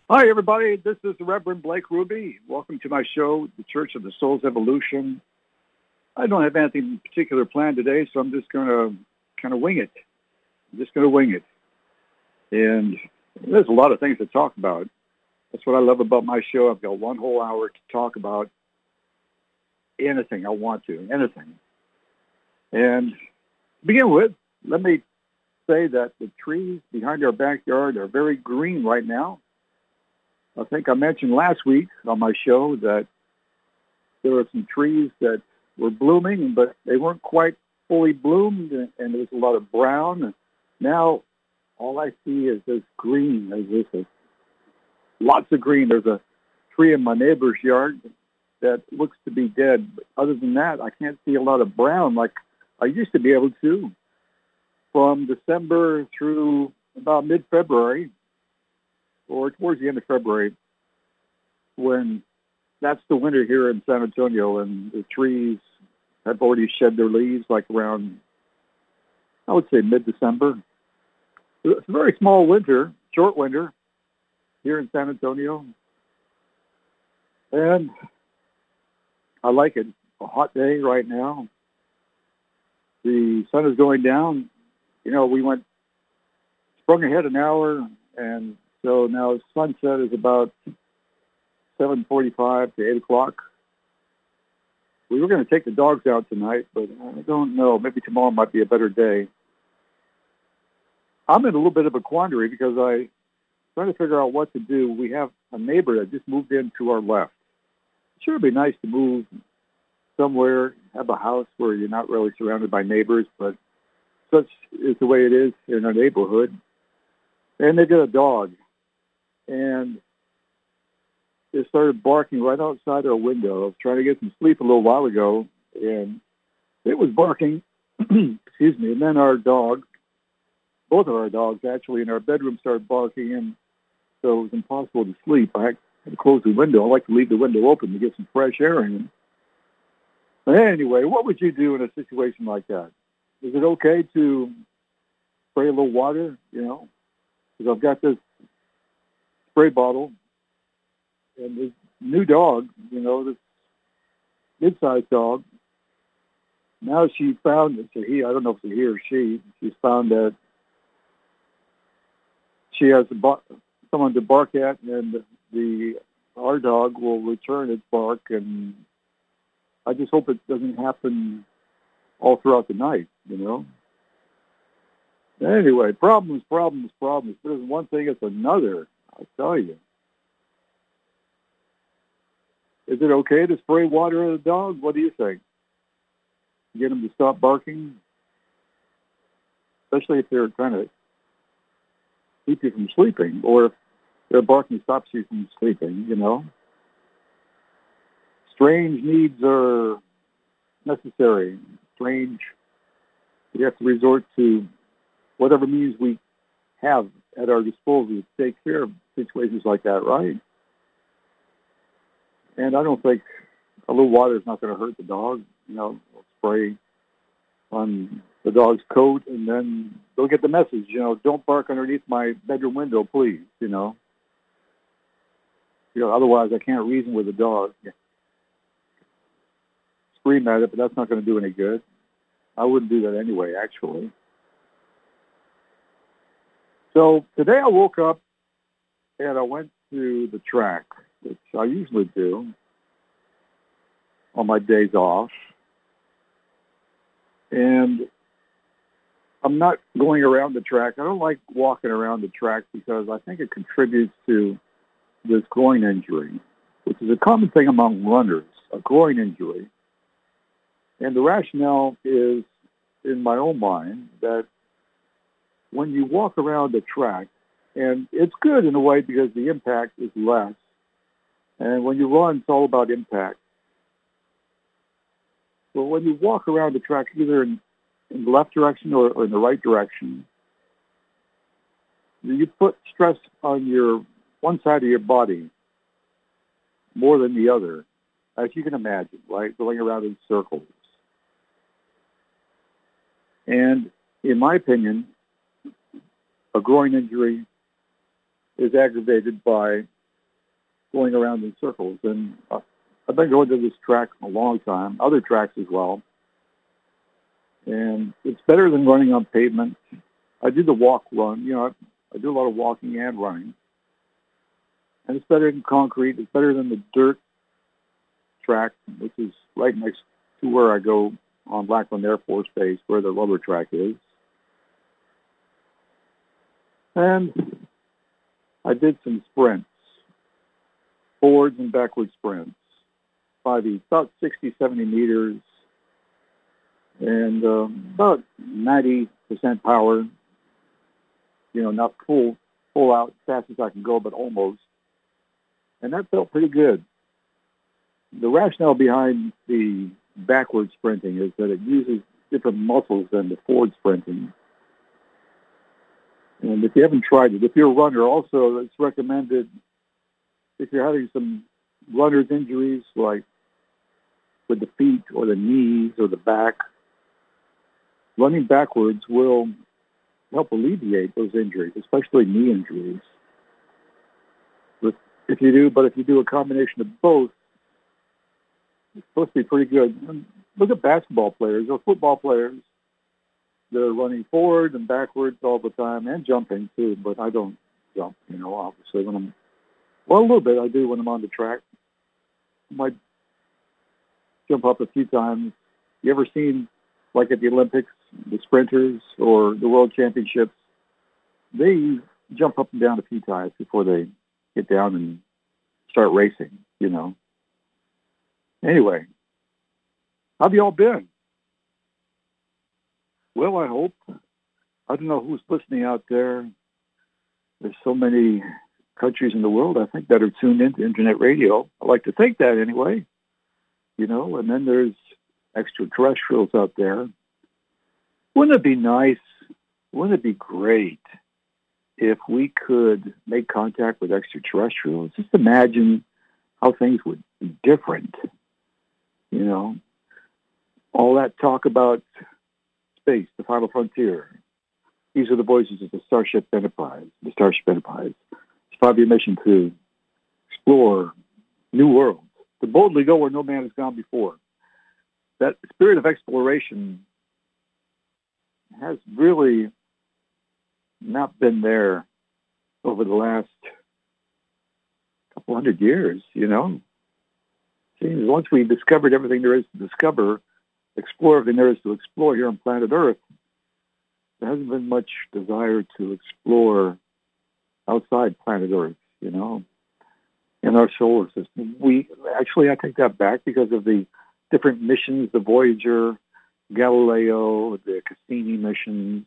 Hi, everybody. This is the Reverend Blake Ruby. Welcome to my show, The Church of the Soul's Evolution. I don't have anything particular planned today, so I'm just going to kind of wing it. I'm just going to wing it. And there's a lot of things to talk about. That's what I love about my show. I've got one whole hour to talk about anything I want to, anything. And to begin with, let me say that the trees behind our backyard are very green right now. I think I mentioned last week on my show that there were some trees that were blooming, but they weren't quite fully bloomed, and there was a lot of brown. Now, all I see is this green. There's lots of green. There's a tree in my neighbor's yard that looks to be dead. But other than that, I can't see a lot of brown like I used to be able to from December through about mid-February or towards the end of February, when that's the winter here in San Antonio, and the trees have already shed their leaves like around, I would say, mid-December. It's a very small winter, short winter here in San Antonio, and I like it. A hot day right now. The sun is going down. You know, we sprung ahead an hour, and so now sunset is about 7:45 to 8 o'clock. We were going to take the dogs out tonight, but I don't know. Maybe tomorrow might be a better day. I'm in a little bit of a quandary because I'm trying to figure out what to do. We have a neighbor that just moved in to our left. Sure, it'd be nice to move somewhere, have a house where you're not really surrounded by neighbors, but such is the way it is in our neighborhood. And they got a dog. And it started barking right outside our window. I was trying to get some sleep a little while ago, and it was barking, excuse me, and then our dog, both of our dogs actually, in our bedroom started barking, and so it was impossible to sleep. I had to close the window. I like to leave the window open to get some fresh air in. But anyway, what would you do in a situation like that? Is it okay to spray a little water, because I've got this spray bottle, and this new dog, this mid-sized dog, now she found, it's a he, I don't know if it's a he or she's found that she has someone to bark at, and our dog will return its bark, and I just hope it doesn't happen all throughout the night, Anyway, problems. There's one thing, it's another, I tell you. Is it okay to spray water at a dog? What do you think? Get them to stop barking? Especially if they're trying to keep you from sleeping, or if their barking stops you from sleeping, Strange needs are necessary. We have to resort to whatever means we have at our disposal to take care of situations like that, right? And I don't think a little water is not going to hurt the dog. Spray on the dog's coat, and then they'll get the message, don't bark underneath my bedroom window, please, Otherwise I can't reason with the dog. Scream at it, but that's not going to do any good. I wouldn't do that anyway, actually. So today I woke up and I went to the track, which I usually do on my days off. And I'm not going around the track. I don't like walking around the track because I think it contributes to this groin injury, which is a common thing among runners, a groin injury. And the rationale is, in my own mind, that when you walk around the track, and it's good in a way because the impact is less, and when you run, it's all about impact. But when you walk around the track, either in the left direction or in the right direction, you put stress on your one side of your body more than the other, as you can imagine, right? Going around in circles. And in my opinion, a groin injury is aggravated by going around in circles. And I've been going to this track a long time, other tracks as well. And it's better than running on pavement. I do the walk run. I do a lot of walking and running. And it's better than concrete. It's better than the dirt track, which is right next to where I go on Lackland Air Force Base, where the rubber track is. And I did some sprints, forwards and backward sprints, about 60, 70 meters, and about 90% power. Not full out, fast as I can go, but almost. And that felt pretty good. The rationale behind the backward sprinting is that it uses different muscles than the forward sprinting. And if you haven't tried it, if you're a runner, also it's recommended if you're having some runner's injuries, like with the feet or the knees or the back, running backwards will help alleviate those injuries, especially knee injuries. If you do a combination of both, it's supposed to be pretty good. And look at basketball players or football players. They're running forward and backwards all the time and jumping too, but I don't jump, obviously a little bit I do when I'm on the track. I might jump up a few times. You ever seen, like at the Olympics, the sprinters or the World Championships, they jump up and down a few times before they get down and start racing, Anyway, how have you all been? Well, I hope. I don't know who's listening out there. There's so many countries in the world, I think, that are tuned into internet radio. I like to think that anyway, and then there's extraterrestrials out there. Wouldn't it be nice? Wouldn't it be great if we could make contact with extraterrestrials? Just imagine how things would be different. All that talk about space, the final frontier. These are the voices of the Starship Enterprise. The Starship Enterprise. It's 5-year mission to explore new worlds, to boldly go where no man has gone before. That spirit of exploration has really not been there over the last couple hundred years, Seems once we discovered everything there is to discover, explore everything there is to explore here on planet Earth, there hasn't been much desire to explore outside planet Earth, in our solar system. I take that back because of the different missions, the Voyager, Galileo, the Cassini missions.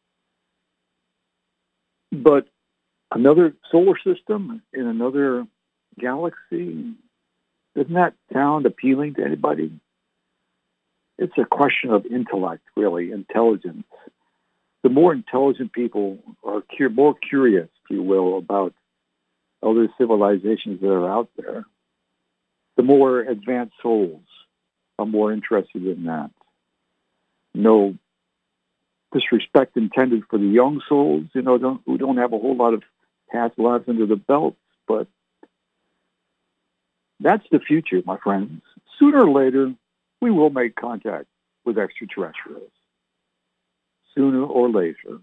But another solar system in another galaxy, doesn't that sound appealing to anybody? It's a question of intellect, really, intelligence. The more intelligent people are more curious, if you will, about other civilizations that are out there, the more advanced souls are more interested in that. No disrespect intended for the young souls, who don't have a whole lot of past lives under the belt, but that's the future, my friends. Sooner or later, we will make contact with extraterrestrials. Sooner or later.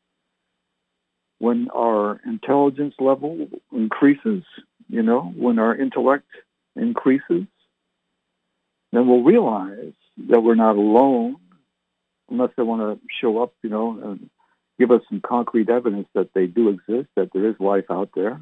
When our intelligence level increases, when our intellect increases, then we'll realize that we're not alone, unless they want to show up, and give us some concrete evidence that they do exist, that there is life out there.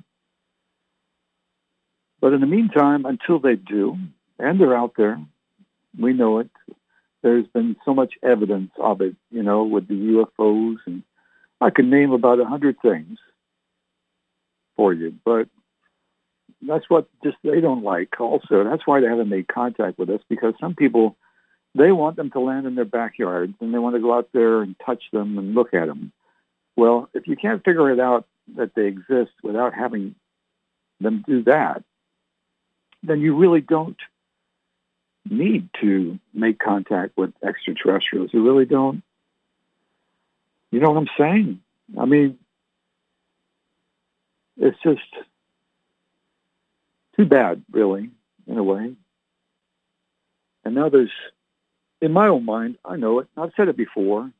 But in the meantime, until they do, and they're out there, we know it, there's been so much evidence of it, with the UFOs, and I can name about 100 things for you, but that's what just they don't like also. That's why they haven't made contact with us, because some people, they want them to land in their backyards, and they want to go out there and touch them and look at them. Well, if you can't figure it out that they exist without having them do that, then you really don't need to make contact with extraterrestrials. You really don't. You know what I'm saying? I mean, it's just, too bad, really, in a way. And now there's, in my own mind, I know it, I've said it before,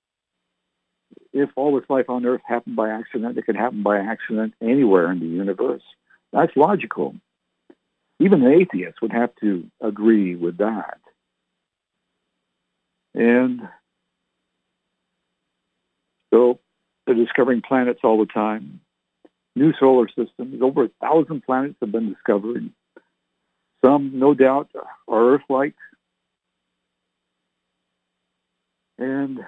if all this life on Earth happened by accident, it could happen by accident anywhere in the universe. That's logical. Even an atheist would have to agree with that. And so they're discovering planets all the time. New solar systems. Over 1,000 planets have been discovered. Some, no doubt, are Earth-like. And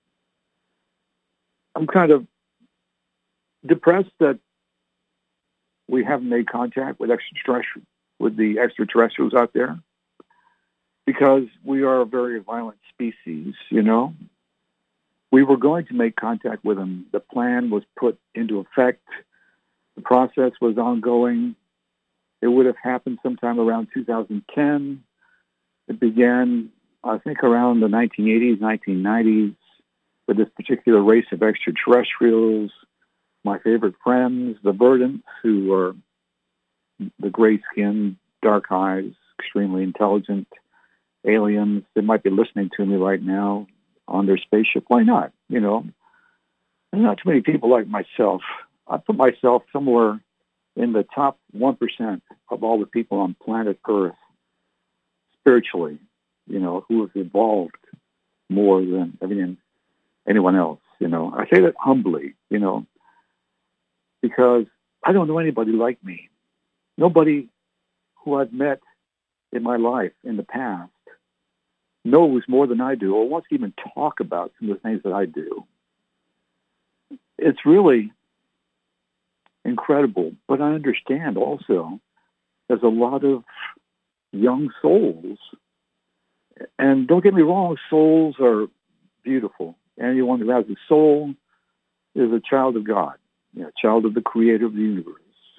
I'm kind of depressed that we haven't made contact with the extraterrestrials out there, because we are a very violent species, you know. We were going to make contact with them. The plan was put into effect. The process was ongoing. It would have happened sometime around 2010. It began, I think, around the 1980s, 1990s, with this particular race of extraterrestrials. My favorite friends, the Verdants, who are the gray skin, dark eyes, extremely intelligent aliens. They might be listening to me right now on their spaceship. Why not? You know, there's not too many people like myself. I put myself somewhere in the top 1% of all the people on planet Earth, spiritually, you know, who have evolved more than anyone else, you know. I say that humbly, you know, because I don't know anybody like me. Nobody who I've met in my life in the past knows more than I do or wants to even talk about some of the things that I do. It's really incredible, but I understand also there's a lot of young souls. And don't get me wrong, souls are beautiful. Anyone who has a soul is a child of God, you know, child of the creator of the universe.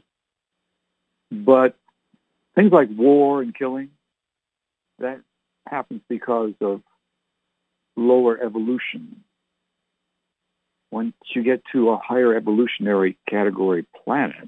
But things like war and killing, that happens because of lower evolution. Once you get to a higher evolutionary category planet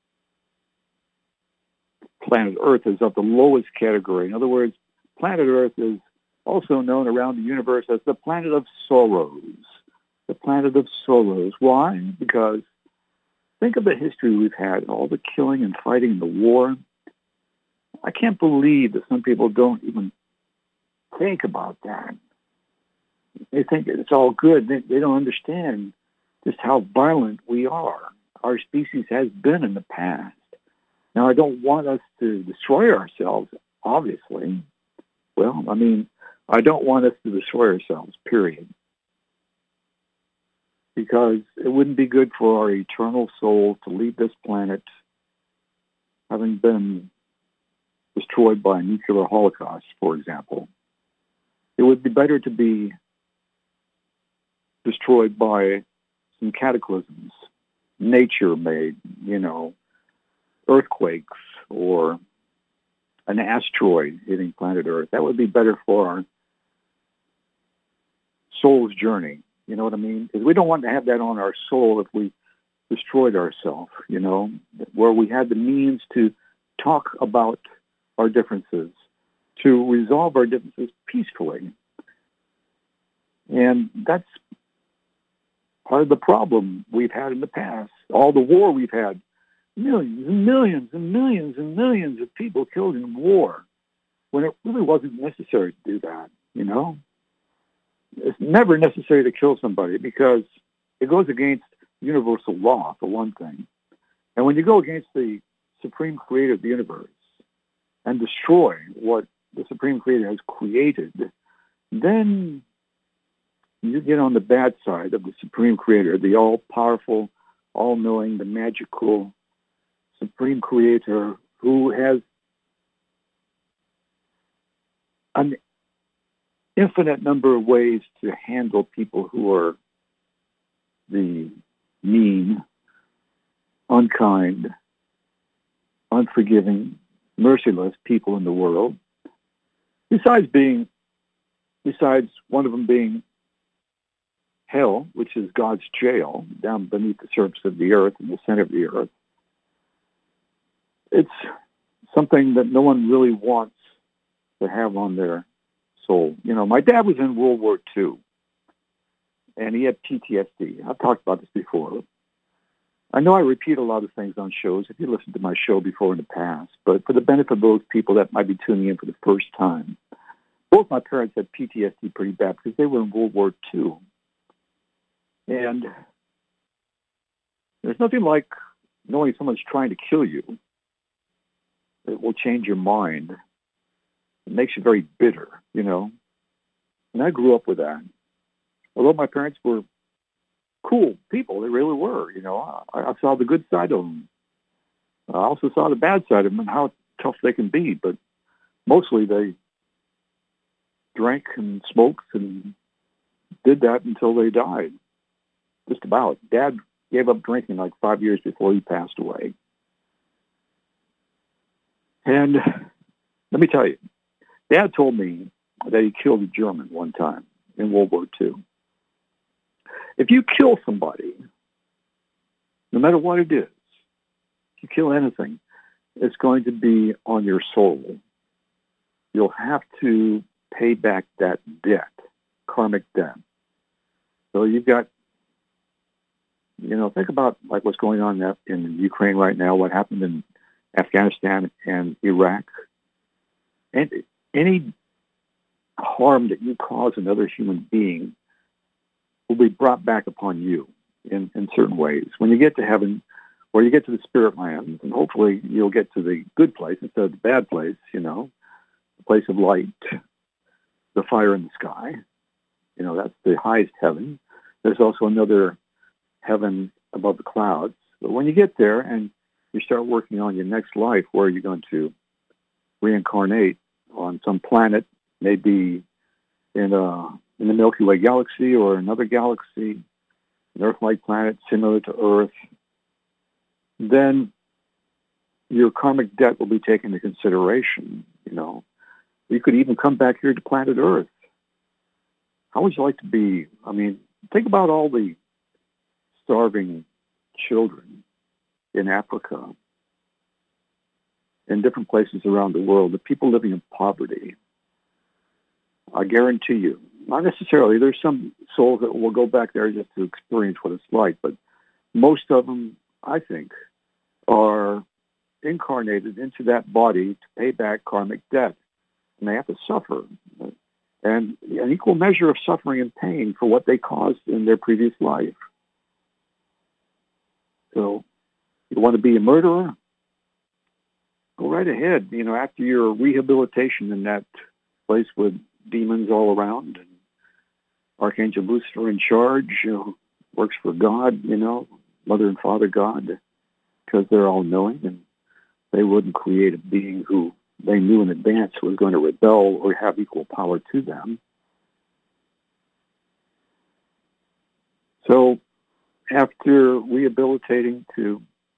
Earth is of the lowest category. In other words, planet Earth is also known around the universe as the planet of sorrows. The planet of sorrows. Why? Because think of the history we've had, all the killing and fighting and the war. I can't believe that some people don't even think about that. They think it's all good. They don't understand just how violent we are. Our species has been in the past. Now, I don't want us to destroy ourselves, obviously. Well, I mean, I don't want us to destroy ourselves, period. Because it wouldn't be good for our eternal soul to leave this planet having been destroyed by a nuclear holocaust, for example. It would be better to be destroyed by some cataclysms, nature-made, you know, earthquakes or an asteroid hitting planet Earth. That would be better for our soul's journey. You know what I mean? Because we don't want to have that on our soul if we destroyed ourselves, you know, where we had the means to talk about our differences, to resolve our differences peacefully. And that's part of the problem we've had in the past. All the war we've had, millions and millions and millions and millions of people killed in war when it really wasn't necessary to do that, you know? It's never necessary to kill somebody because it goes against universal law, for one thing. And when you go against the supreme creator of the universe and destroy what the supreme creator has created, then you get on the bad side of the supreme creator, the all-powerful, all-knowing, the magical supreme creator who has an infinite number of ways to handle people who are the mean, unkind, unforgiving, merciless people in the world. Besides one of them being hell, which is God's jail down beneath the surface of the earth, in the center of the earth. It's something that no one really wants to have on their soul. You know, my dad was in World War II, and he had PTSD. I've talked about this before. I know I repeat a lot of things on shows if you listened to my show before in the past, but for the benefit of those people that might be tuning in for the first time, both my parents had PTSD pretty bad because they were in World War II. And there's nothing like knowing someone's trying to kill you. It will change your mind. It makes you very bitter, you know. And I grew up with that. Although my parents were cool people, they really were, you know. I saw the good side of them. I also saw the bad side of them and how tough they can be. But mostly they drank and smoked and did that until they died. Just about. Dad gave up drinking like 5 years before he passed away. And let me tell you, Dad told me that he killed a German one time in World War II. If you kill somebody, no matter what it is, if you kill anything, it's going to be on your soul. You'll have to pay back that debt, karmic debt. So you've got, you know, think about like what's going on in Ukraine right now, what happened in Afghanistan and Iraq. And any harm that you cause another human being will be brought back upon you in certain ways. When you get to heaven, or you get to the spirit lands, and hopefully you'll get to the good place instead of the bad place, you know, the place of light, the fire in the sky. You know, that's the highest heaven. There's also another heaven above the clouds. But when you get there and you start working on your next life, where you're going to reincarnate on some planet, maybe in the Milky Way galaxy or another galaxy, an Earth-like planet similar to Earth, then your karmic debt will be taken into consideration. You know, you could even come back here to planet Earth. How would you like to be? I mean, think about all the starving children in Africa, in different places around the world, the people living in poverty. I guarantee you, not necessarily, there's some souls that will go back there just to experience what it's like, but most of them, I think, are incarnated into that body to pay back karmic debt. And they have to suffer. And an equal measure of suffering and pain for what they caused in their previous life. So, you want to be a murderer? Go right ahead. You know, after your rehabilitation in that place with demons all around, and Archangel Lucifer in charge, you know, works for God, you know, Mother and Father God, because they're all knowing, and they wouldn't create a being who they knew in advance was going to rebel or have equal power to them. So after rehabilitating to,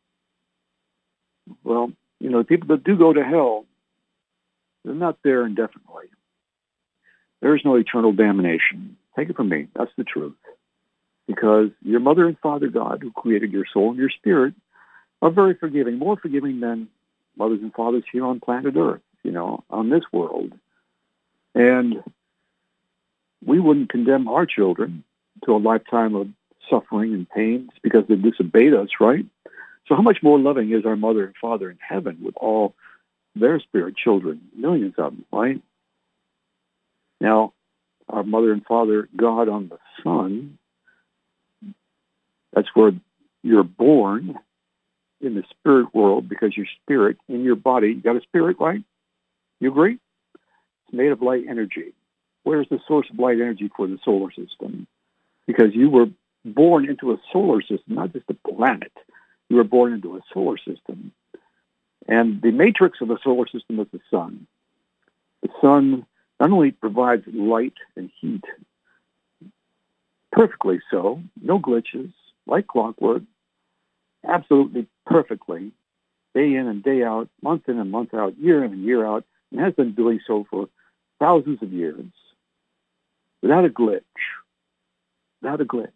well, you know, people that do go to hell, they're not there indefinitely. There is no eternal damnation. Take it from me. That's the truth. Because your Mother and Father God, who created your soul and your spirit, are very forgiving, more forgiving than mothers and fathers here on planet Earth, you know, on this world. And we wouldn't condemn our children to a lifetime of suffering and pain because they disobeyed us, right? So how much more loving is our Mother and Father in heaven with all their spirit children, millions of them, right? Now, our Mother and Father God on the Sun, that's where you're born in the spirit world, because your spirit in your body, you got a spirit, right? You agree? It's made of light energy. Where's the source of light energy for the solar system? Because you were born into a solar system, not just a planet. You were born into a solar system. And the matrix of the solar system is the sun. The sun not only provides light and heat, perfectly so, no glitches, like clockwork, absolutely perfectly, day in and day out, month in and month out, year in and year out, and has been doing so for thousands of years, without a glitch, without a glitch.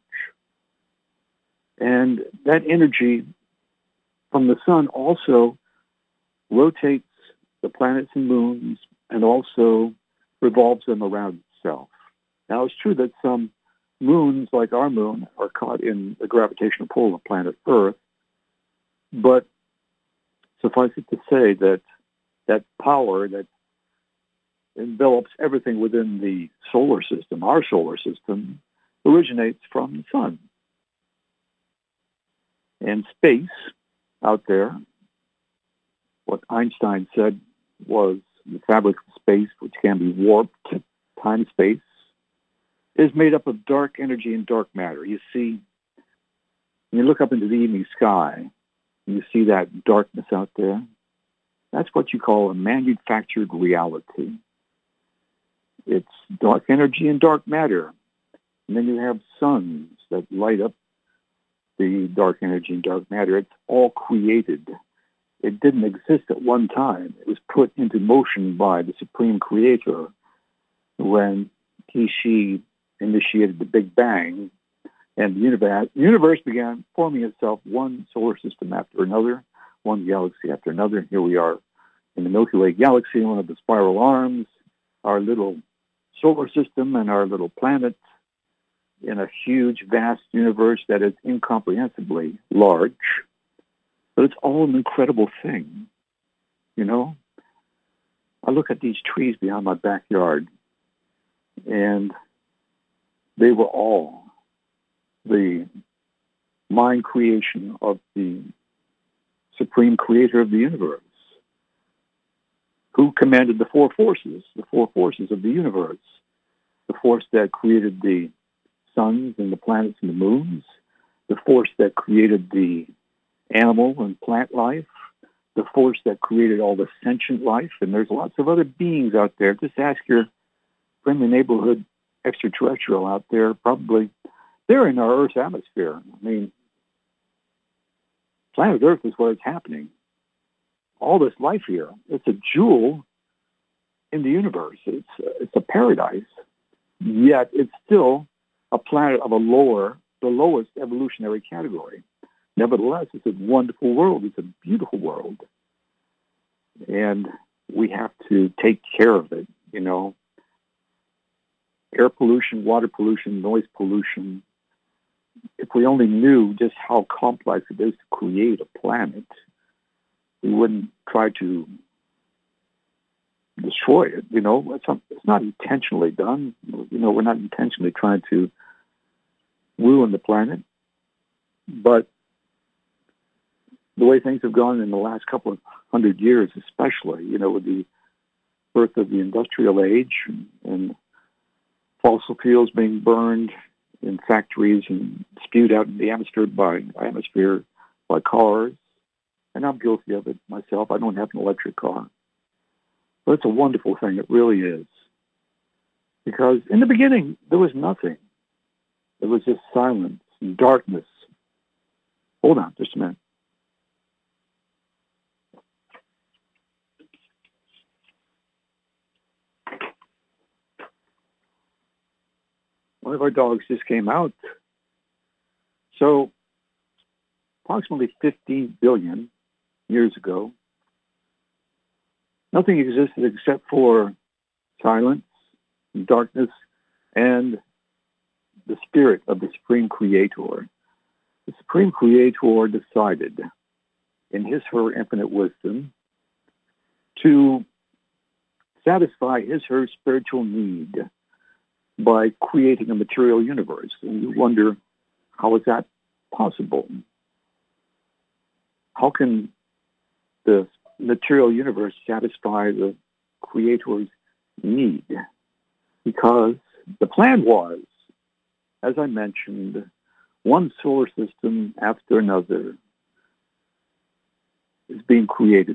And that energy from the sun also rotates the planets and moons, and also revolves them around itself. Now, it's true that some moons, like our moon, are caught in the gravitational pull of planet Earth, but suffice it to say that that power that envelops everything within the solar system, our solar system, originates from the sun. And space out there, what Einstein said was the fabric of space, which can be warped, time-space, is made up of dark energy and dark matter. You see, when you look up into the evening sky, and you see that darkness out there, that's what you call a manufactured reality. It's dark energy and dark matter. And then you have suns that light up the dark energy and dark matter. It's all created. It didn't exist at one time. It was put into motion by the Supreme Creator when she initiated the Big Bang, and the universe began forming itself one solar system after another, one galaxy after another. And here we are in the Milky Way galaxy, one of the spiral arms, our little solar system and our little planet in a huge, vast universe that is incomprehensibly large. But it's all an incredible thing, you know? I look at these trees behind my backyard, and they were all the mind creation of the Supreme Creator of the universe, who commanded the four forces of the universe, the force that created the suns and the planets and the moons, the force that created the animal and plant life, the force that created all the sentient life, and there's lots of other beings out there. Just ask your friendly neighborhood extraterrestrial out there. Probably they're in our Earth's atmosphere. I mean, planet Earth is where it's happening. All this life here, it's a jewel in the universe. It's a paradise, yet it's still a planet of the lowest evolutionary category. Nevertheless, it's a wonderful world. It's a beautiful world. And we have to take care of it, you know. Air pollution, water pollution, noise pollution. If we only knew just how complex it is to create a planet, we wouldn't try to destroy it, you know. It's not intentionally done. You know, we're not intentionally trying to ruin the planet. But the way things have gone in the last couple of 100 years, especially, you know, with the birth of the industrial age and fossil fuels being burned in factories and spewed out in the atmosphere by cars. And I'm guilty of it myself. I don't have an electric car. But it's a wonderful thing. It really is. Because in the beginning, there was nothing. It was just silence and darkness. Hold on just a minute. One of our dogs just came out. So approximately 15 billion years ago, nothing existed except for silence, and darkness, and the spirit of the Supreme Creator. The Supreme Creator decided, in her infinite wisdom, to satisfy her spiritual need by creating a material universe. And you wonder, how is that possible? How can the material universe satisfy the Creator's need? Because the plan was, as I mentioned, one solar system after another was being created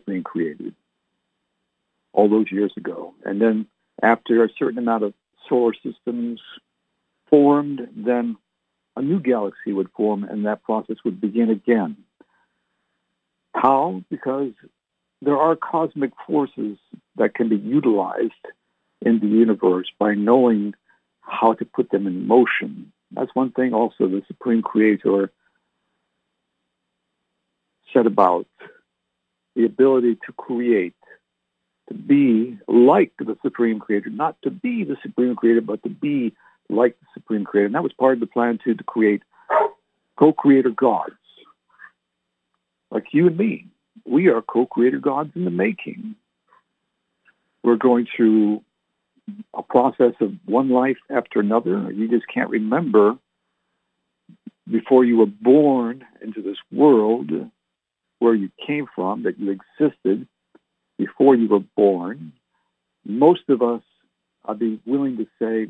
all those years ago. And then after a certain amount of solar systems formed, then a new galaxy would form, and that process would begin again. How? Because there are cosmic forces that can be utilized in the universe by knowing how to put them in motion. That's one thing also the Supreme Creator said about the ability to create to be like the Supreme Creator, not to be the Supreme Creator, but to be like the Supreme Creator. And that was part of the plan to create co-creator gods. Like you and me, we are co-creator gods in the making. We're going through a process of one life after another. You just can't remember before you were born into this world where you came from, that you existed before you were born. Most of us, I'd be willing to say,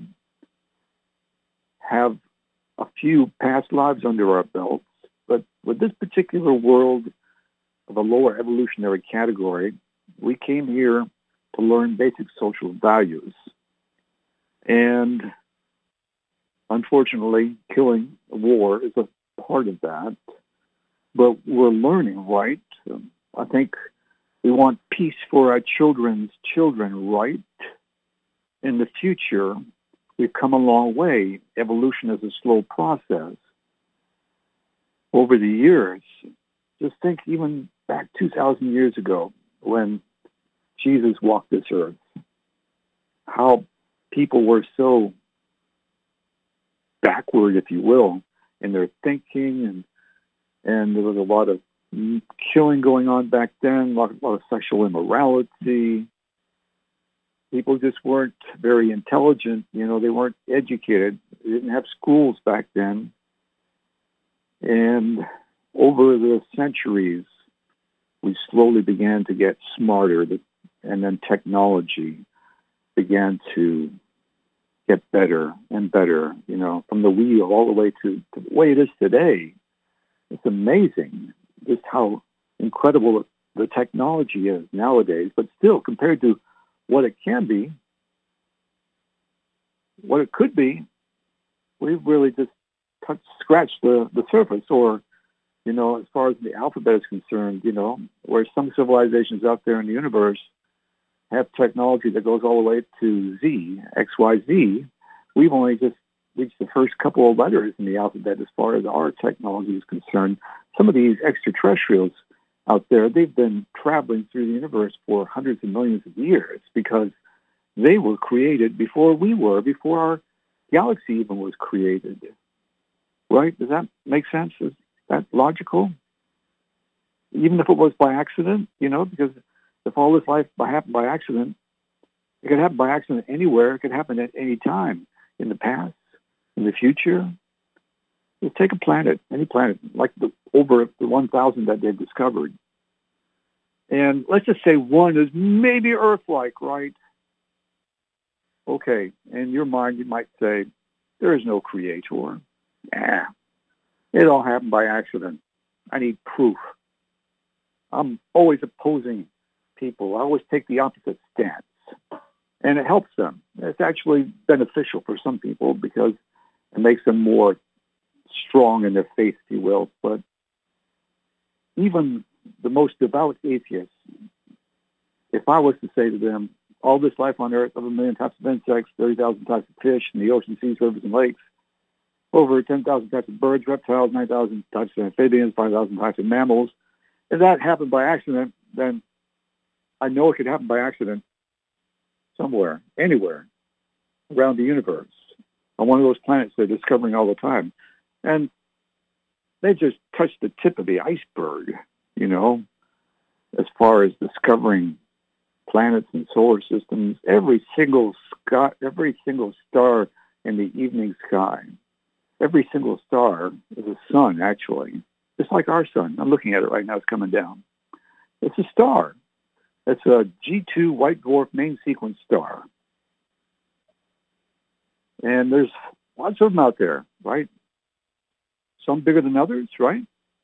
have a few past lives under our belts. But with this particular world of a lower evolutionary category, we came here to learn basic social values. And unfortunately, killing, war is a part of that. But we're learning, right? I think we want peace for our children's children, right? In the future, we've come a long way. Evolution is a slow process. Over the years, just think even back 2,000 years ago when Jesus walked this earth, how people were so backward, if you will, in their thinking, and there was a lot of killing going on back then, a lot of sexual immorality. People just weren't very intelligent. You know, they weren't educated. They didn't have schools back then. And over the centuries, we slowly began to get smarter, and then technology began to get better and better, you know, from the wheel all the way to the way it is today. It's amazing just how incredible the technology is nowadays, but still, compared to what it can be, what it could be, we've really just scratched the surface. Or, you know, as far as the alphabet is concerned, you know, where some civilizations out there in the universe have technology that goes all the way to Z, X, Y, Z, we've only just reached the first couple of letters in the alphabet as far as our technology is concerned. Some of these extraterrestrials out there, they've been traveling through the universe for hundreds of millions of years because they were created before we were, before our galaxy even was created. Right? Does that make sense? Is that logical? Even if it was by accident, you know, because if all this life happened by accident, it could happen by accident anywhere. It could happen at any time, in the past, in the future. Just take a planet, any planet, like over the 1,000 that they've discovered. And let's just say one is maybe Earth-like, right? Okay, in your mind you might say, there is no creator. It all happened by accident. I need proof. I'm always opposing people. I always take the opposite stance. And it helps them. It's actually beneficial for some people because it makes them more strong in their faith, if you will. But even the most devout atheists, if I was to say to them, all this life on Earth, over 1 million types of insects, 30,000 types of fish in the ocean, seas, rivers, and lakes, over 10,000 types of birds, reptiles, 9,000 types of amphibians, 5,000 types of mammals. If that happened by accident, then I know it could happen by accident somewhere, anywhere around the universe, on one of those planets they're discovering all the time. And they just touched the tip of the iceberg, you know, as far as discovering planets and solar systems. Every single star in the evening sky, every single star is a sun, actually, just like our sun. I'm looking at it right now. It's coming down. It's a star. It's a G2 white dwarf main sequence star. And there's lots of them out there, right? Some bigger than others, right?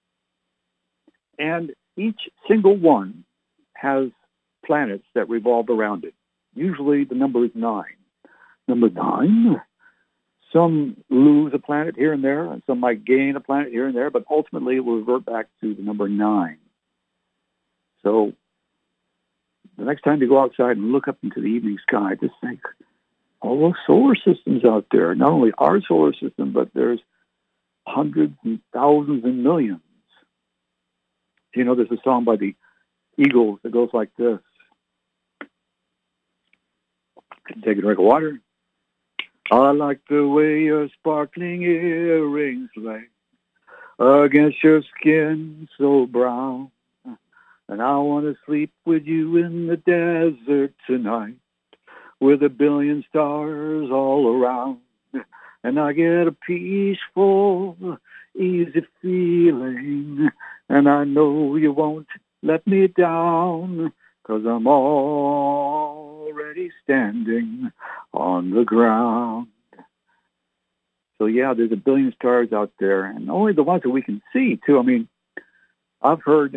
And each single one has planets that revolve around it. Usually the number is 9. Number 9, some lose a planet here and there, and some might gain a planet here and there, but ultimately it will revert back to the number 9. So the next time you go outside and look up into the evening sky, just think, all those solar systems out there, not only our solar system, but there's hundreds and thousands and millions. You know, there's a song by the Eagles that goes like this. Take a drink of water. I like the way your sparkling earrings lay against your skin so brown. And I want to sleep with you in the desert tonight with a billion stars all around. And I get a peaceful, easy feeling. And I know you won't let me down, 'cause I'm already standing on the ground. So yeah, there's a billion stars out there, and only the ones that we can see too. I mean, I've heard,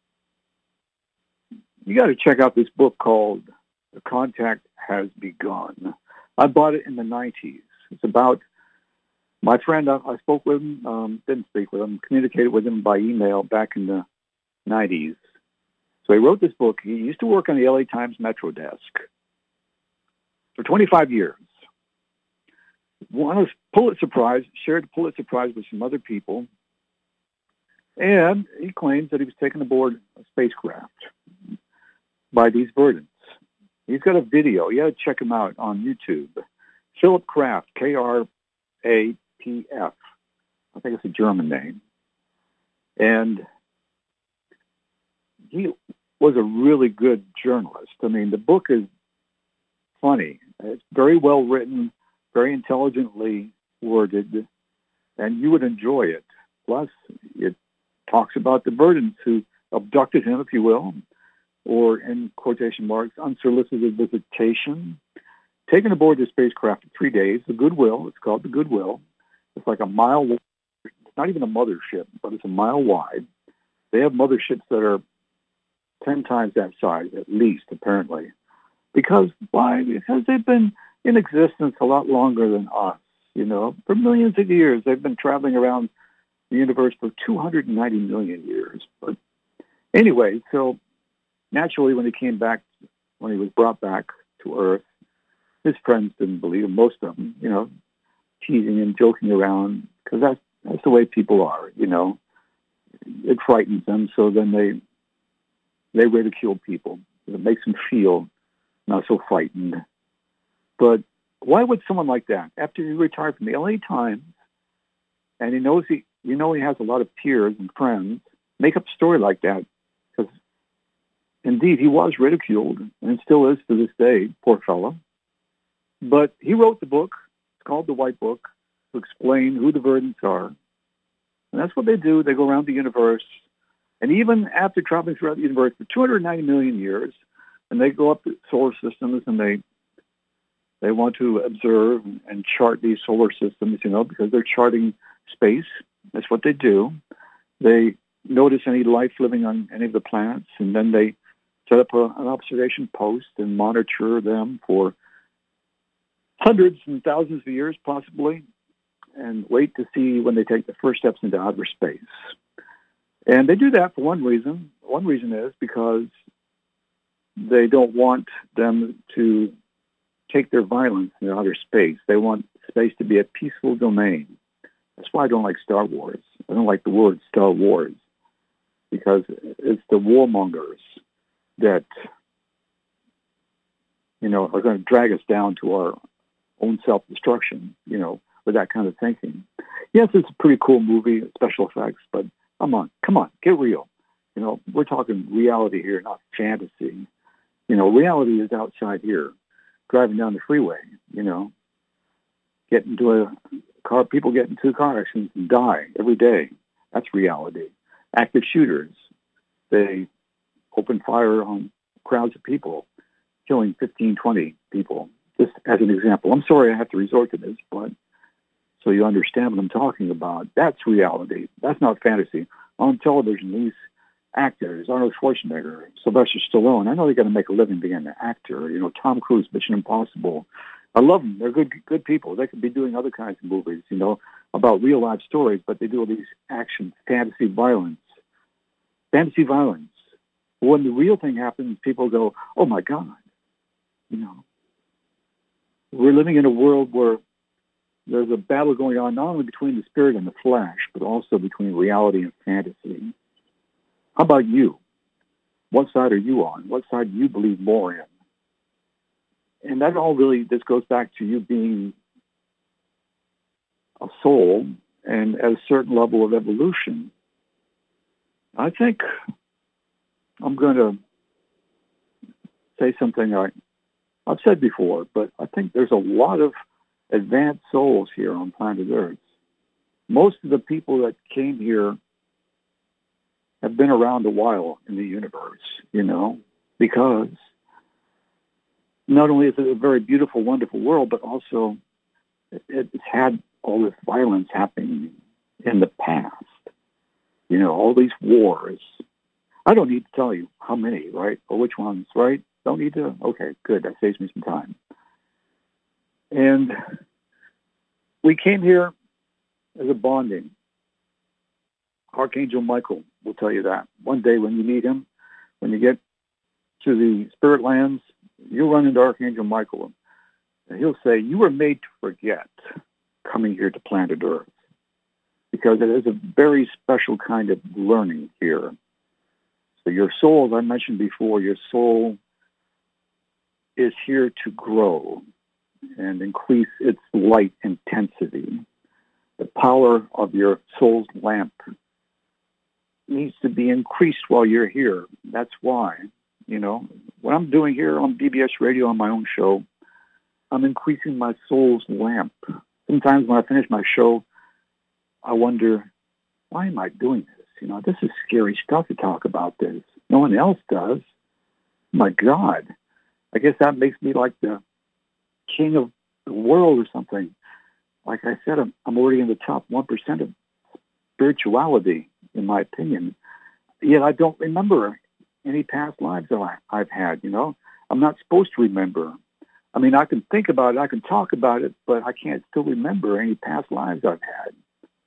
you got to check out this book called The Contact Has Begun. I bought it in the 90s. It's about my friend. I spoke with him, didn't speak with him, communicated with him by email back in the 90s. So he wrote this book. He used to work on the LA Times Metro desk for 25 years. Won a Pulitzer Prize, shared the Pulitzer Prize with some other people, and he claims that he was taken aboard a spacecraft by these verdants. He's got a video. You got to check him out on YouTube. Philip Kraft, Krapf. I think it's a German name. And he was a really good journalist. I mean, the book is funny. It's very well written, very intelligently worded, and you would enjoy it. Plus, it talks about the verdants who abducted him, if you will, or in quotation marks, unsolicited visitation, taken aboard the spacecraft for 3 days, the Goodwill. It's called the Goodwill. It's like a mile wide. It's not even a mothership, but it's a mile wide. They have motherships that are 10 times that size, at least, apparently. Because why? Because they've been in existence a lot longer than us, you know. For millions of years, they've been traveling around the universe for 290 million years. But anyway, so naturally, when he came back, when he was brought back to Earth, his friends didn't believe him, most of them, you know, teasing and joking around, because that's the way people are, you know. It frightens them, so then they ridicule people. It makes them feel not so frightened. But why would someone like that, after he retired from the LA Times, and he knows he has a lot of peers and friends, make up a story like that? Because indeed, he was ridiculed, and still is to this day, poor fellow. But he wrote the book. It's called The White Book, to explain who the verdants are. And that's what they do. They go around the universe. And even after traveling throughout the universe for 290 million years, and they go up the solar systems, and they want to observe and chart these solar systems, you know, because they're charting space. That's what they do. They notice any life living on any of the planets, and then they set up an observation post and monitor them for hundreds and thousands of years, possibly, and wait to see when they take the first steps into outer space. And they do that for one reason. One reason is because they don't want them to take their violence in outer space. They want space to be a peaceful domain. That's why I don't like Star Wars. I don't like the word Star Wars, because it's the warmongers that, you know, are going to drag us down to our own self-destruction, you know, with that kind of thinking. Yes, it's a pretty cool movie, special effects, but come on, get real. You know, we're talking reality here, not fantasy. You know, reality is outside here, driving down the freeway, you know, get into a car, people get into car accidents and die every day. That's reality. Active shooters, they open fire on crowds of people, killing 15, 20 people, just as an example. I'm sorry I have to resort to this, but so you understand what I'm talking about. That's reality. That's not fantasy. On television, these actors, Arnold Schwarzenegger, Sylvester Stallone, I know they got to make a living being an actor. You know, Tom Cruise, Mission Impossible. I love them. They're good people. They could be doing other kinds of movies, you know, about real life stories, but they do all these action, fantasy violence. Fantasy violence. When the real thing happens, people go, oh my God. You know, we're living in a world where there's a battle going on not only between the spirit and the flesh, but also between reality and fantasy. How about you? What side are you on? What side do you believe more in? And that all really, this goes back to you being a soul and at a certain level of evolution. I think I'm going to say something I've said before, but I think there's a lot of advanced souls here on planet Earth. Most of the people that came here have been around a while in the universe, because not only is it a very beautiful, wonderful world, but also it's had all this violence happening in the past. All these wars. I don't need to tell you how many, right? Or which ones, right? Don't need to? Okay, good. That saves me some time. And we came here as a bonding. Archangel Michael will tell you that. One day when you meet him, when you get to the spirit lands, you'll run into Archangel Michael. And he'll say, you were made to forget coming here to planet Earth, because it is a very special kind of learning here. So your soul, as I mentioned before, your soul is here to grow and increase its light intensity. The power of your soul's lamp needs to be increased while you're here. That's why, what I'm doing here on BBS Radio on my own show, I'm increasing my soul's lamp. Sometimes when I finish my show, I wonder, why am I doing this? This is scary stuff to talk about this. No one else does. My God. I guess that makes me like the king of the world or something. Like I said, I'm already in the top 1% of spirituality, in my opinion. Yet I don't remember any past lives that I've had, I'm not supposed to remember. I mean, I can think about it, I can talk about it, but I can't still remember any past lives I've had.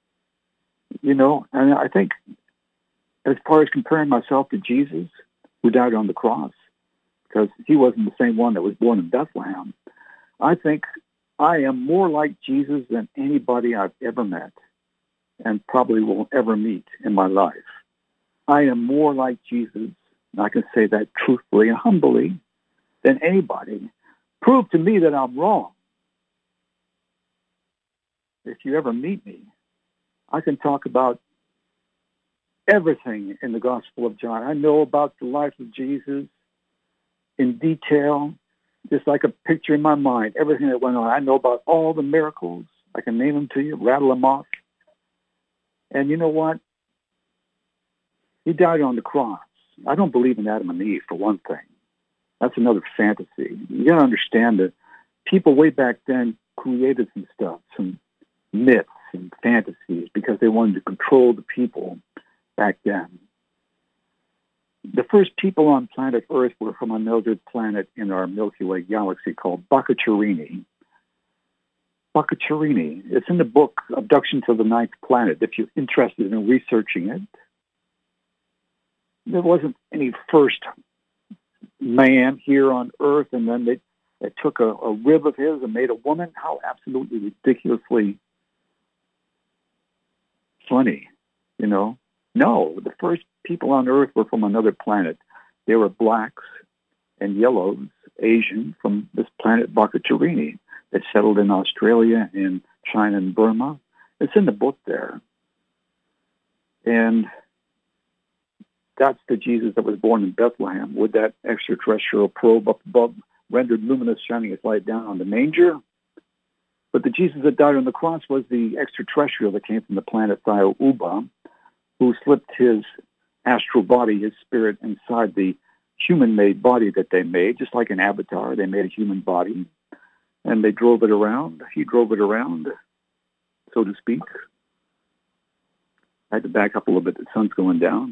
And I think as far as comparing myself to Jesus, who died on the cross, because he wasn't the same one that was born in Bethlehem, I think I am more like Jesus than anybody I've ever met and probably will ever meet in my life. I am more like Jesus, and I can say that truthfully and humbly, than anybody. Prove to me that I'm wrong. If you ever meet me, I can talk about everything in the Gospel of John. I know about the life of Jesus in detail, just like a picture in my mind, everything that went on. I know about all the miracles. I can name them to you, rattle them off. And you know what? He died on the cross. I don't believe in Adam and Eve, for one thing. That's another fantasy. You got to understand that people way back then created some stuff, some myths and fantasies, because they wanted to control the people back then. The first people on planet Earth were from another planet in our Milky Way galaxy called Baccacciorini. Baccacciorini. It's in the book Abduction to the Ninth Planet, if you're interested in researching it. There wasn't any first man here on Earth, and then they took a rib of his and made a woman. How absolutely ridiculously funny, No, the first people on Earth were from another planet. They were blacks and yellows, Asian, from this planet Baccacciorini that settled in Australia and China and Burma. It's in the book there. And that's the Jesus that was born in Bethlehem with that extraterrestrial probe up above, rendered luminous, shining its light down on the manger. But the Jesus that died on the cross was the extraterrestrial that came from the planet Thiaoouba, who slipped his astral body, his spirit, inside the human-made body that they made, just like an avatar. They made a human body, and they drove it around. He drove it around, so to speak. I had to back up a little bit. The sun's going down.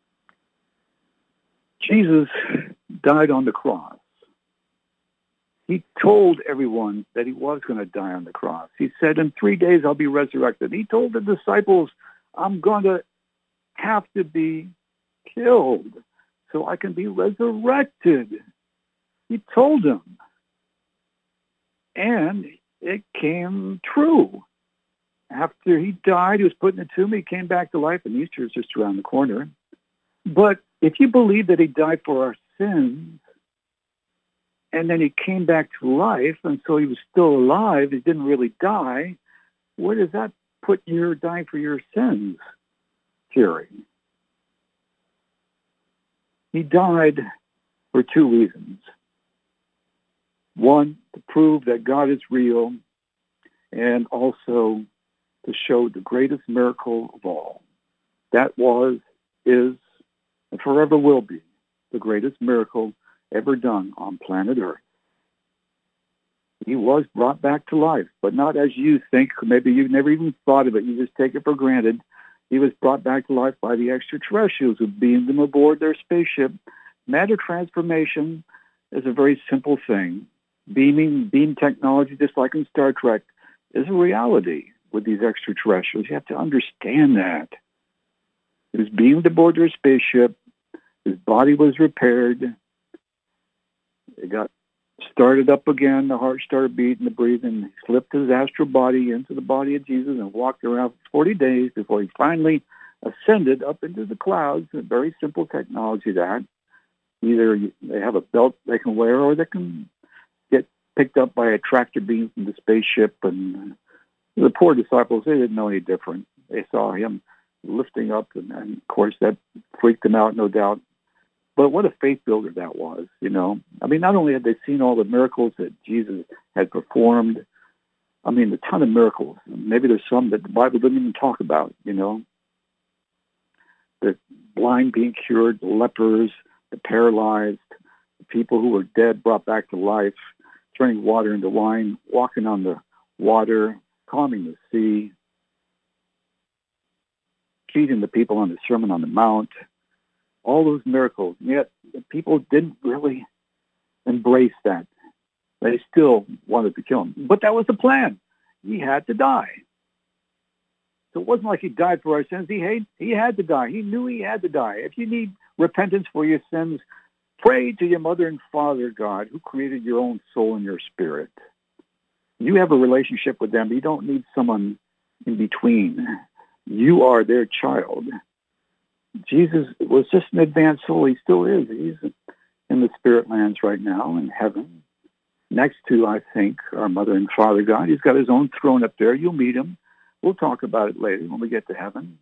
Jesus died on the cross. He told everyone that he was going to die on the cross. He said, in 3 days I'll be resurrected. He told the disciples, I'm going to have to be killed so I can be resurrected. He told them. And it came true. After he died, he was put in a tomb, he came back to life, and Easter is just around the corner. But if you believe that he died for our sins, and then he came back to life, and so he was still alive. He didn't really die. Where does that put your dying for your sins theory? He died for two reasons. One, to prove that God is real, and also to show the greatest miracle of all. That was, is, and forever will be the greatest miracle ever done on planet Earth. He was brought back to life, but not as you think. Maybe you've never even thought of it. You just take it for granted. He was brought back to life by the extraterrestrials who beamed him aboard their spaceship. Matter transformation is a very simple thing. Beam technology, just like in Star Trek, is a reality with these extraterrestrials. You have to understand that. He was beamed aboard their spaceship. His body was repaired. It got started up again. The heart started beating, the breathing. He slipped his astral body into the body of Jesus and walked around for 40 days before he finally ascended up into the clouds. A very simple technology that either they have a belt they can wear or they can get picked up by a tractor beam from the spaceship. And the poor disciples, they didn't know any different. They saw him lifting up, and of course that freaked them out, no doubt. But what a faith builder that was, you know. I mean, not only had they seen all the miracles that Jesus had performed, I mean, a ton of miracles. Maybe there's some that the Bible didn't even talk about, you know. The blind being cured, the lepers, the paralyzed, the people who were dead brought back to life, turning water into wine, walking on the water, calming the sea, feeding the people on the Sermon on the Mount. All those miracles, and yet the people didn't really embrace that. They still wanted to kill him. But that was the plan. He had to die. So it wasn't like he died for our sins. He had to die. He knew he had to die. If you need repentance for your sins, pray to your mother and father, God, who created your own soul and your spirit. You have a relationship with them. You don't need someone in between. You are their child. Jesus was just an advanced soul. He still is. He's in the spirit lands right now in heaven, next to, I think, our mother and father God. He's got his own throne up there. You'll meet him. We'll talk about it later when we get to heaven.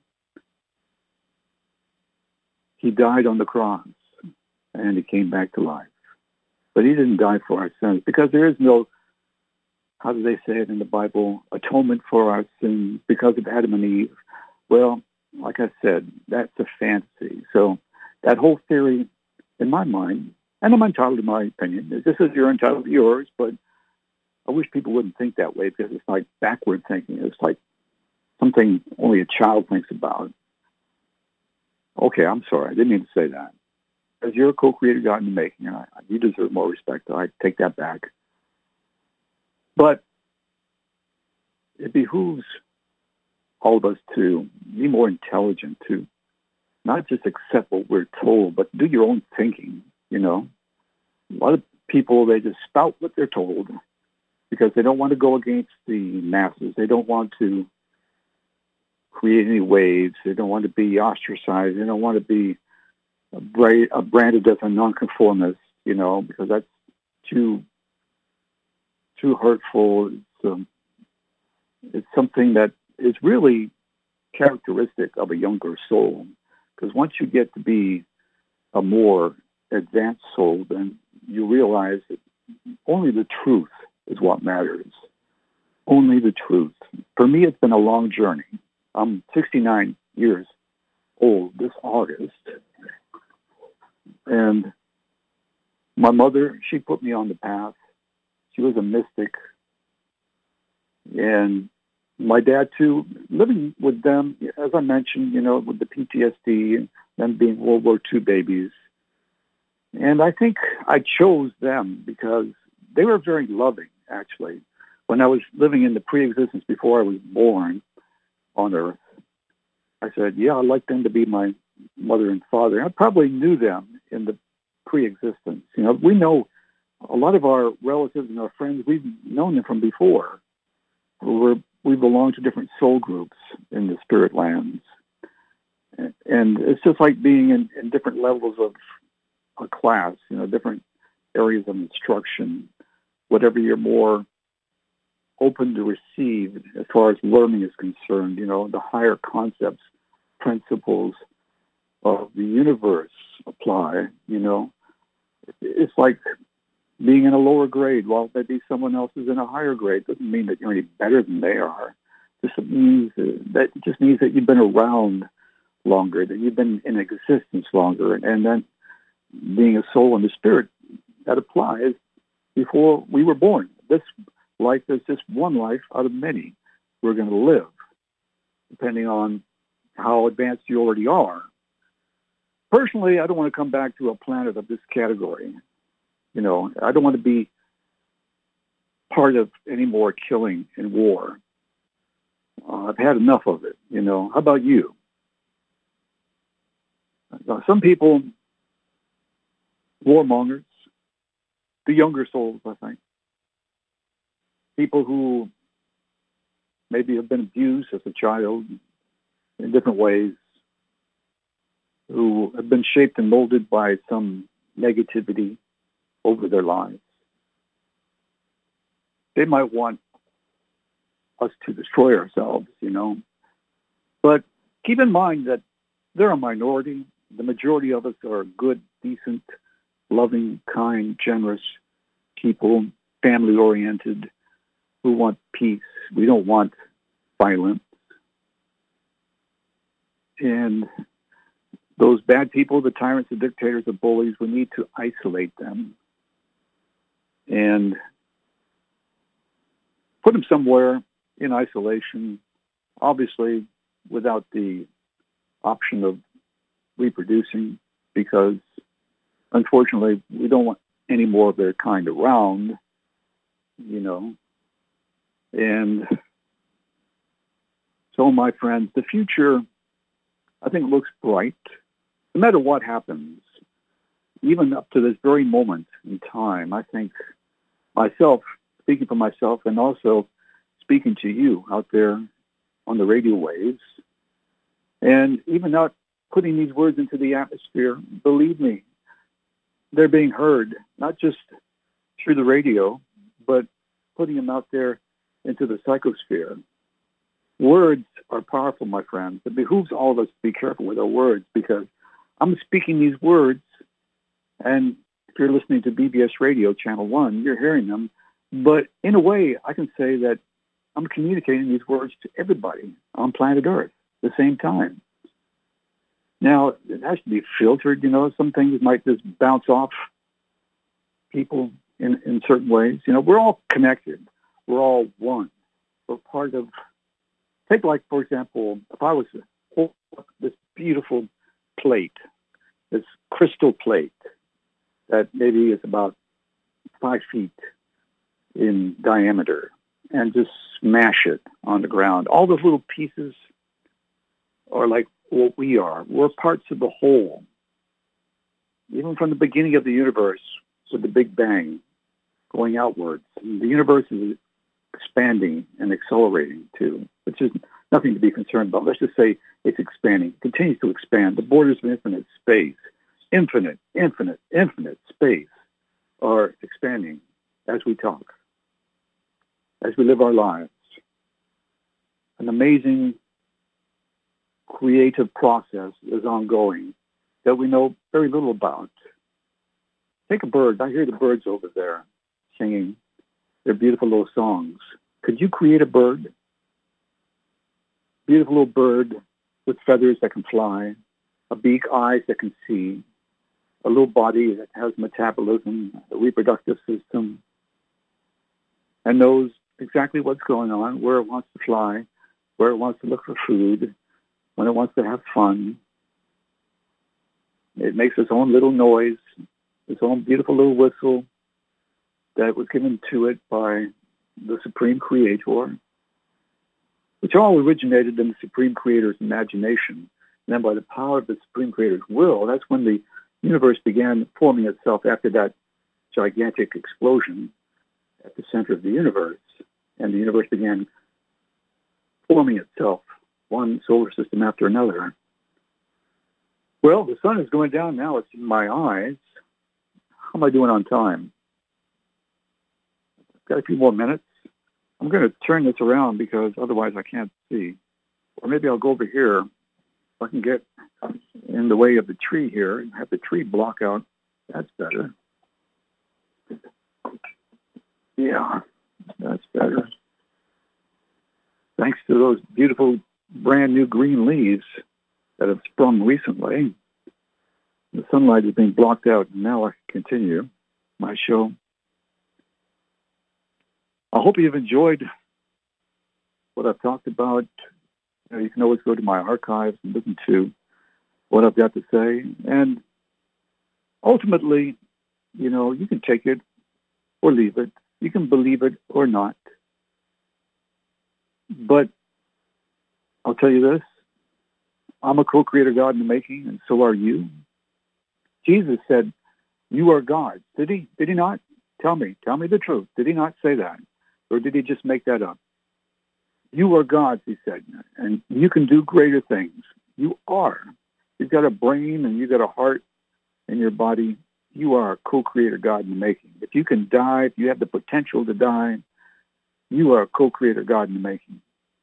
He died on the cross, and he came back to life. But he didn't die for our sins, because there is no, how do they say it in the Bible, atonement for our sins because of Adam and Eve. Well, like I said, that's a fantasy. So that whole theory, in my mind, and I'm entitled to my opinion, this is you're entitled to yours, but I wish people wouldn't think that way, because it's like backward thinking. It's like something only a child thinks about. Okay, I'm sorry. I didn't mean to say that. Because you're a co-creator God in the making, and you deserve more respect. I take that back. But it behooves all of us to be more intelligent, to not just accept what we're told, but do your own thinking, you know. A lot of people, they just spout what they're told because they don't want to go against the masses. They don't want to create any waves. They don't want to be ostracized. They don't want to be branded as a nonconformist, you know, because that's too hurtful. It's something that is really characteristic of a younger soul, because once you get to be a more advanced soul, then you realize that only the truth is what matters. Only the truth. For me, it's been a long journey. I'm 69 years old this August. And my mother, she put me on the path. She was a mystic. And my dad, too, living with them, as I mentioned, you know, with the PTSD and them being World War II babies. And I think I chose them because they were very loving, actually. When I was living in the pre-existence before I was born on Earth, I said, yeah, I'd like them to be my mother and father. I probably knew them in the pre-existence. You know, we know a lot of our relatives and our friends, we've known them from before. We belong to different soul groups in the spirit lands. And it's just like being in different levels of a class, you know, different areas of instruction, whatever you're more open to receive as far as learning is concerned, the higher concepts, principles of the universe apply, It's like being in a lower grade while maybe someone else is in a higher grade. Doesn't mean that you're any better than they are. Just means that you've been around longer, that you've been in existence longer, and then being a soul and a spirit, that applies before we were born. This life is just one life out of many we're going to live, depending on how advanced you already are. Personally, I don't want to come back to a planet of this category. I don't want to be part of any more killing and war. I've had enough of it, How about you? Some people, warmongers, the younger souls, I think, people who maybe have been abused as a child in different ways, who have been shaped and molded by some negativity over their lives. They might want us to destroy ourselves, But keep in mind that they're a minority. The majority of us are good, decent, loving, kind, generous people, family-oriented, who want peace. We don't want violence. And those bad people, the tyrants, the dictators, the bullies, we need to isolate them and put them somewhere in isolation, obviously without the option of reproducing, because unfortunately we don't want any more of their kind around, And so, my friends, the future, I think, looks bright. No matter what happens, even up to this very moment in time, I think myself, speaking for myself and also speaking to you out there on the radio waves, and even not putting these words into the atmosphere, believe me, they're being heard, not just through the radio, but putting them out there into the psychosphere. Words are powerful, my friends. It behooves all of us to be careful with our words, because I'm speaking these words, and if you're listening to BBS Radio, Channel 1, you're hearing them. But in a way, I can say that I'm communicating these words to everybody on planet Earth at the same time. Now, it has to be filtered, Some things might just bounce off people in certain ways. We're all connected. We're all one. We're part of, take like, for example, if I was to hold up this beautiful plate, this crystal plate that maybe is about 5 feet in diameter, and just smash it on the ground. All those little pieces are like what we are. We're parts of the whole. Even from the beginning of the universe, with the Big Bang, going outwards, and the universe is expanding and accelerating too, which is nothing to be concerned about. Let's just say it's expanding, continues to expand. The borders of infinite space, infinite space are expanding as we talk, as we live our lives. An amazing creative process is ongoing that we know very little about. Take a bird. I hear the birds over there singing their beautiful little songs. Could you create a bird? Beautiful little bird with feathers that can fly, a beak, eyes that can see, a little body that has metabolism, a reproductive system, and knows exactly what's going on, where it wants to fly, where it wants to look for food, when it wants to have fun. It makes its own little noise, its own beautiful little whistle that was given to it by the Supreme Creator, which all originated in the Supreme Creator's imagination. And then by the power of the Supreme Creator's will, that's when the universe began forming itself after that gigantic explosion at the center of the universe. And the universe began forming itself, one solar system after another. Well, the sun is going down now. It's in my eyes. How am I doing on time? Got a few more minutes. I'm going to turn this around because otherwise I can't see. Or maybe I'll go over here. If I can get in the way of the tree here and have the tree block out. That's better. Yeah, that's better. Thanks to those beautiful brand new green leaves that have sprung recently. The sunlight is being blocked out, and now I can continue my show. I hope you've enjoyed what I've talked about. You can always go to my archives and listen to what I've got to say. And ultimately, you can take it or leave it. You can believe it or not. But I'll tell you this. I'm a co-creator God in the making, and so are you. Jesus said, you are God. Did he? Did he not? Tell me the truth. Did he not say that? Or did he just make that up? You are gods, he said, and you can do greater things. You are. You've got a brain and you've got a heart in your body. You are a co-creator God in the making. If you can die, if you have the potential to die, you are a co-creator God in the making.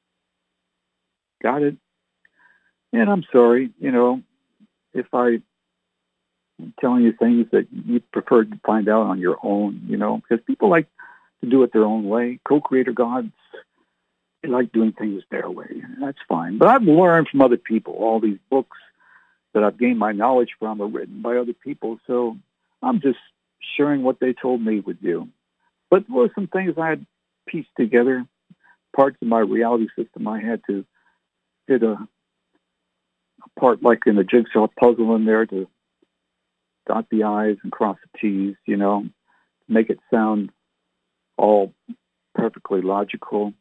Got it? And I'm sorry, if I'm telling you things that you prefer to find out on your own, because people like to do it their own way. Co-creator gods, they like doing things their way. That's fine. But I've learned from other people. All these books that I've gained my knowledge from are written by other people. So I'm just sharing what they told me would do. But there were some things I had pieced together, parts of my reality system I had to fit a part like in a jigsaw puzzle in there to dot the I's and cross the T's, to make it sound all perfectly logical.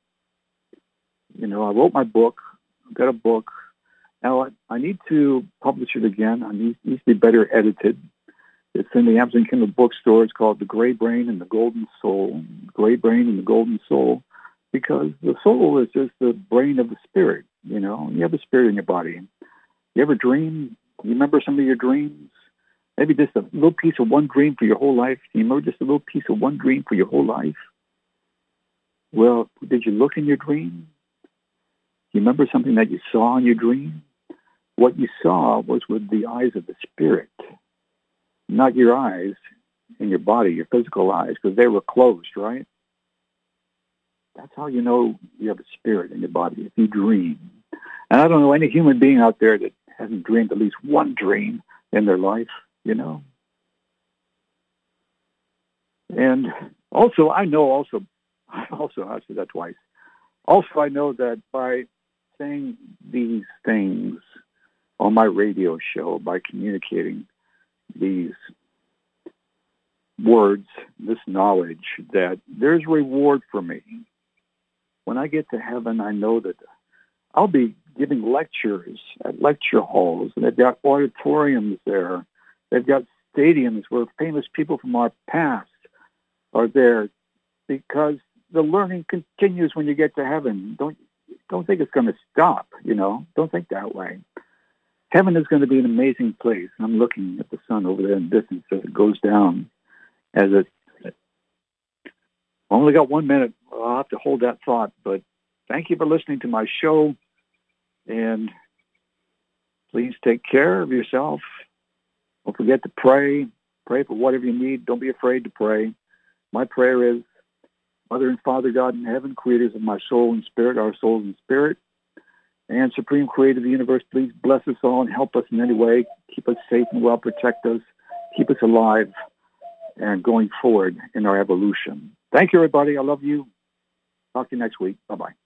I wrote my book. I've got a book. Now, I need to publish it again. It needs to be better edited. It's in the Amazon Kindle bookstore. It's called The Gray Brain and the Golden Soul. Gray Brain and the Golden Soul. Because the soul is just the brain of the spirit, You have a spirit in your body. You ever dream? You remember some of your dreams? Maybe just a little piece of one dream for your whole life. Do you remember just a little piece of one dream for your whole life? Well, did you look in your dream? Do you remember something that you saw in your dream? What you saw was with the eyes of the spirit, not your eyes in your body, your physical eyes, because they were closed, right? That's how you know you have a spirit in your body, if you dream. And I don't know any human being out there that hasn't dreamed at least one dream in their life, And also, I said that twice. Also, I know that by saying these things on my radio show, by communicating these words, this knowledge, that there's reward for me. When I get to heaven, I know that I'll be giving lectures at lecture halls, and they've got auditoriums there. They've got stadiums where famous people from our past are there, because the learning continues when you get to heaven. Don't think it's going to stop, Don't think that way. Heaven is going to be an amazing place. I'm looking at the sun over there in the distance as it goes down. I only got 1 minute. I'll have to hold that thought. But thank you for listening to my show. And please take care of yourself. Don't forget to pray. Pray for whatever you need. Don't be afraid to pray. My prayer is, Mother and Father God in heaven, creators of my soul and spirit, our souls and spirit, and Supreme Creator of the universe, please bless us all and help us in any way. Keep us safe and well, protect us, keep us alive, and going forward in our evolution. Thank you, everybody. I love you. Talk to you next week. Bye-bye.